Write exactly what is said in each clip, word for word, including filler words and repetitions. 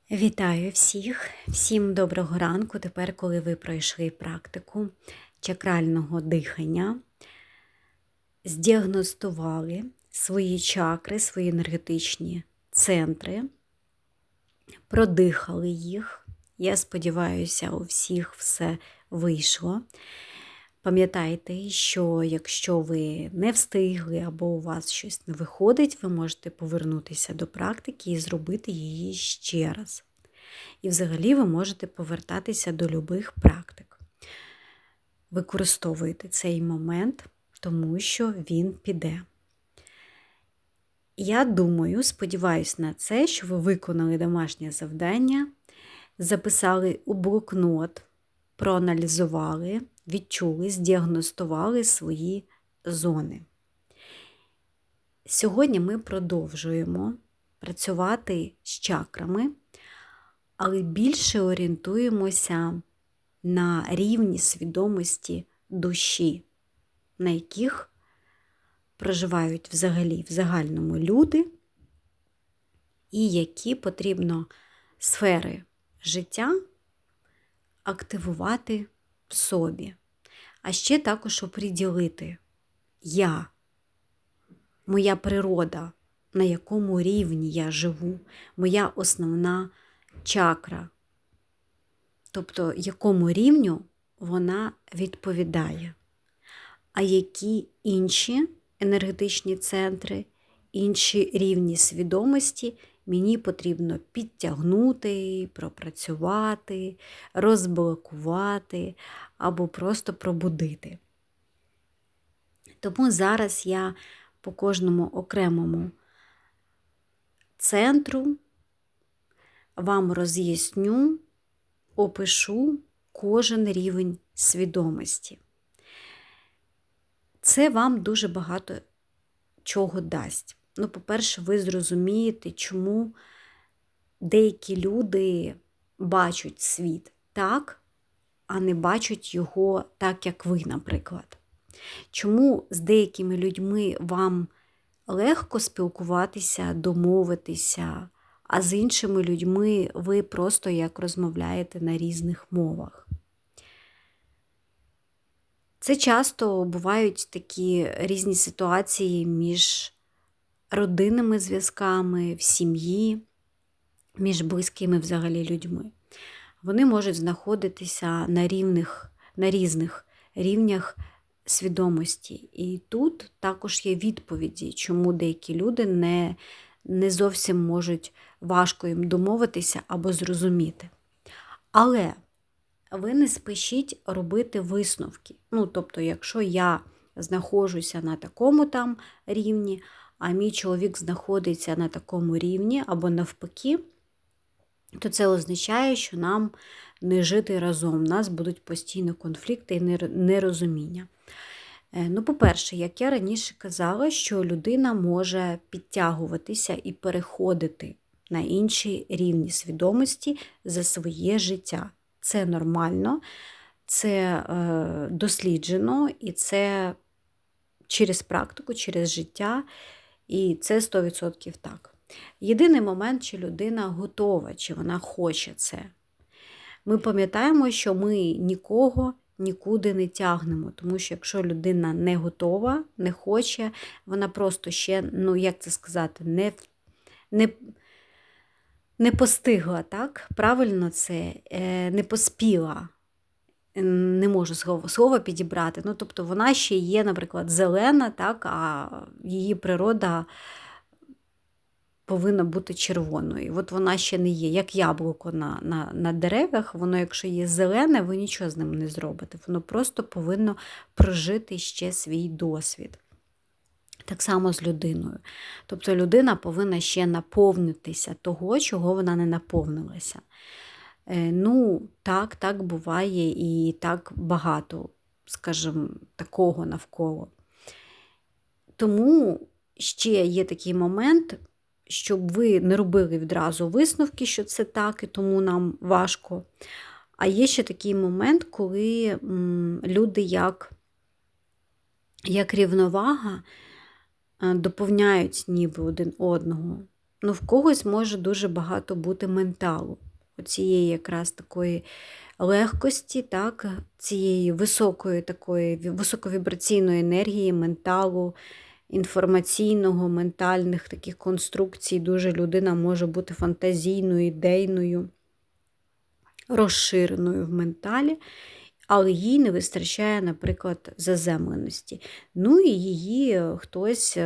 Вітаю всіх! Всім доброго ранку! Тепер, коли ви пройшли практику чакрального дихання, здіагностували свої чакри, свої енергетичні центри, продихали їх. Я сподіваюся, у всіх все вийшло. Пам'ятайте, що якщо ви не встигли або у вас щось не виходить, ви можете повернутися до практики і зробити її ще раз. І взагалі ви можете повертатися до любих практик. Використовуйте цей момент, тому що він піде. Я думаю, сподіваюся на це, що ви виконали домашнє завдання, записали у блокнот, проаналізували, відчули, здіагностували свої зони. Сьогодні ми продовжуємо працювати з чакрами, але більше орієнтуємося на рівні свідомості душі, на яких проживають взагалі в загальному люди, і які потрібно сфери життя активувати в собі. А ще також оприділити я, моя природа, на якому рівні я живу, моя основна чакра, тобто якому рівню вона відповідає, а які інші енергетичні центри, інші рівні свідомості мені потрібно підтягнути, пропрацювати, розблокувати або просто пробудити. Тому зараз я по кожному окремому центру вам роз'ясню, опишу кожен рівень свідомості. Це вам дуже багато чого дасть. Ну, по-перше, ви зрозумієте, чому деякі люди бачать світ так, а не бачать його так, як ви, наприклад. Чому з деякими людьми вам легко спілкуватися, домовитися, а з іншими людьми ви просто як розмовляєте на різних мовах. Це часто бувають такі різні ситуації між родинними зв'язками, в сім'ї, між близькими взагалі людьми. Вони можуть знаходитися на рівних, на різних рівнях свідомості. І тут також є відповіді, чому деякі люди не, не зовсім можуть важко їм домовитися або зрозуміти. Але ви не спішіть робити висновки. Ну, тобто, якщо я знаходжуся на такому там рівні, а мій чоловік знаходиться на такому рівні, або навпаки, то це означає, що нам не жити разом, у нас будуть постійно конфлікти і нерозуміння. Ну, по-перше, як я раніше казала, що людина може підтягуватися і переходити на інші рівні свідомості за своє життя. Це нормально, це е, досліджено, і це через практику, через життя, і це сто відсотків так. Єдиний момент, чи людина готова, чи вона хоче це. Ми пам'ятаємо, що ми нікого нікуди не тягнемо, тому що якщо людина не готова, не хоче, вона просто ще, ну як це сказати, не, не, не постигла, так? Правильно це, не поспіла, не можу слово, слово підібрати, ну тобто вона ще є, наприклад, зелена, так, а її природа повинна бути червоною. От вона ще не є, як яблуко на, на, на деревах, воно, якщо є зелене, ви нічого з ним не зробите. Воно просто повинно прожити ще свій досвід. Так само з людиною. Тобто людина повинна ще наповнитися того, чого вона не наповнилася. Ну, так, так буває і так багато, скажімо, такого навколо. Тому ще є такий момент, щоб ви не робили відразу висновки, що це так, і тому нам важко. А є ще такий момент, коли м, люди як, як рівновага доповняють ніби один одного. Ну, в когось може дуже багато бути менталу. Оцієї якраз такої легкості, так, цієї високої такої високовібраційної енергії, менталу, інформаційного, ментальних таких конструкцій. Дуже людина може бути фантазійною, ідейною, розширеною в менталі, але їй не вистачає, наприклад, заземленості. Ну і її хтось,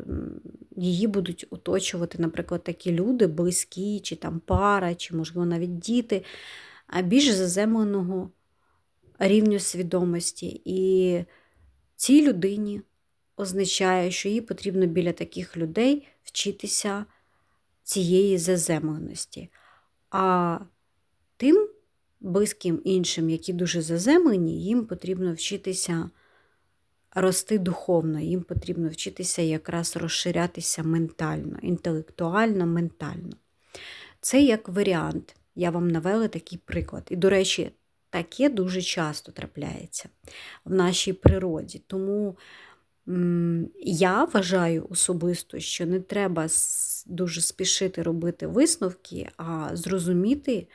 її будуть оточувати, наприклад, такі люди, близькі, чи там пара, чи, можливо, навіть діти, а більш заземленого рівню свідомості. І цій людині означає, що їй потрібно біля таких людей вчитися цієї заземленості. А тим близьким іншим, які дуже заземлені, їм потрібно вчитися рости духовно, їм потрібно вчитися якраз розширятися ментально, інтелектуально, ментально. Це як варіант. Я вам навела такий приклад. І, до речі, таке дуже часто трапляється в нашій природі. Тому м- я вважаю особисто, що не треба дуже спішити робити висновки, а зрозуміти,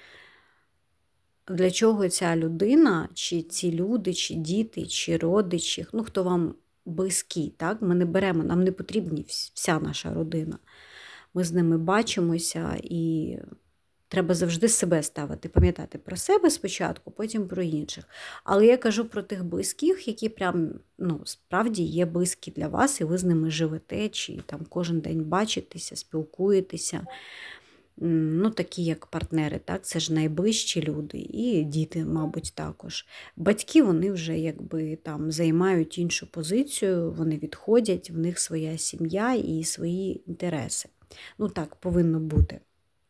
для чого ця людина, чи ці люди, чи діти, чи родичі, ну, хто вам близький, так? Ми не беремо, нам не потрібна вся наша родина. Ми з ними бачимося і треба завжди себе ставити, пам'ятати про себе спочатку, потім про інших. Але я кажу про тих близьких, які прям, ну, справді є близькі для вас, і ви з ними живете, чи там кожен день бачитеся, спілкуєтеся. Ну, такі як партнери, так, це ж найближчі люди, і діти, мабуть, також. Батьки, вони вже якби там займають іншу позицію, вони відходять, в них своя сім'я і свої інтереси. Ну, так, повинно бути.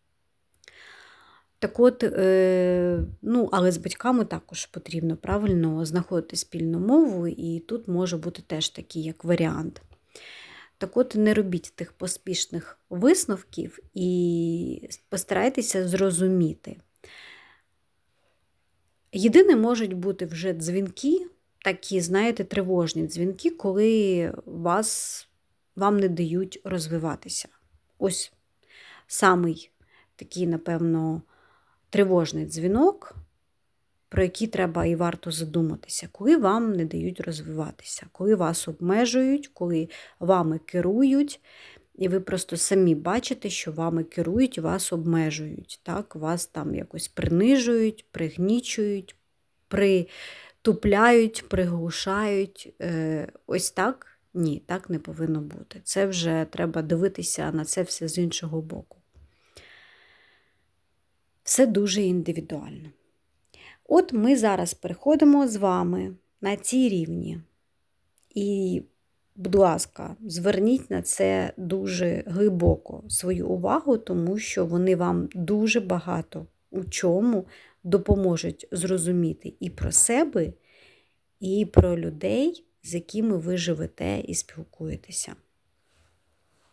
Так от, е, ну, але з батьками також потрібно правильно знаходити спільну мову, і тут може бути теж такий як варіант. Так от, не робіть тих поспішних висновків і постарайтеся зрозуміти. Єдине, можуть бути вже дзвінки, такі, знаєте, тривожні дзвінки, коли вас, вам не дають розвиватися. Ось самий такий, напевно, тривожний дзвінок, про який треба і варто задуматися, коли вам не дають розвиватися, коли вас обмежують, коли вами керують, і ви просто самі бачите, що вами керують, вас обмежують, так? Вас там якось принижують, пригнічують, притупляють, приглушають. Ось так? Ні, так не повинно бути. Це вже треба дивитися на це все з іншого боку. Все дуже індивідуально. От ми зараз переходимо з вами на ці рівні. І, будь ласка, зверніть на це дуже глибоко свою увагу, тому що вони вам дуже багато у чому допоможуть зрозуміти і про себе, і про людей, з якими ви живете і спілкуєтеся.